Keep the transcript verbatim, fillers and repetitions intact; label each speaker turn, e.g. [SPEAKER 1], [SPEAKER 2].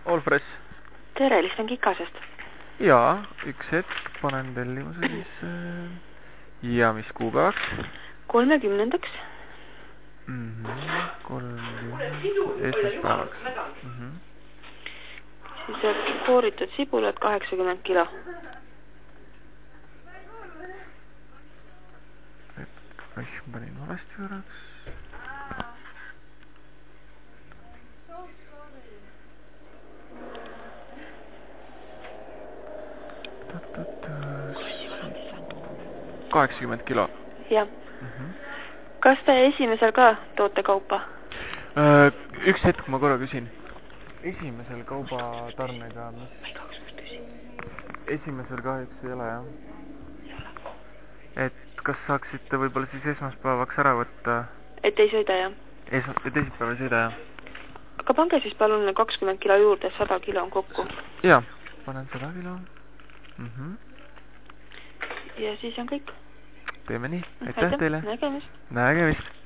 [SPEAKER 1] Allfresh.
[SPEAKER 2] Tere, helistan Kikasest.
[SPEAKER 1] Jaa, üks hetk, panen tellimuse sisse. Ja mis kuupäevaks?
[SPEAKER 2] kolmekümnendaks.
[SPEAKER 1] Mhm, kolmkümmend esmaspäevaks. Mhm.
[SPEAKER 2] Siis on kooritud sibulad kaheksakümmend kilo.
[SPEAKER 1] Et ma panin valesti korraks. kaheksakümmend kilo.
[SPEAKER 2] Jah.
[SPEAKER 1] Mhm.
[SPEAKER 2] Kas te esimesel ka toote kaupa?
[SPEAKER 1] Üks hetk ma korra küsin. Esimesel kauba tarnega, mis? Esimesel kahjuks ei ole, jah. Et kas saaksite võib-olla siis esmaspäevaks ära võtta?
[SPEAKER 2] Et ei sõida, jah?
[SPEAKER 1] Esmas... Teisipäeval ei sõida, jah.
[SPEAKER 2] Aga pange siis palun kakskümmend kilo juurde, sada kilo on kokku.
[SPEAKER 1] Jaa, panen sada kilo. Mhm.
[SPEAKER 2] Ja siis on kõik.
[SPEAKER 1] Teeme nii. Aitäh teile.
[SPEAKER 2] Nägemist.
[SPEAKER 1] Nägemist.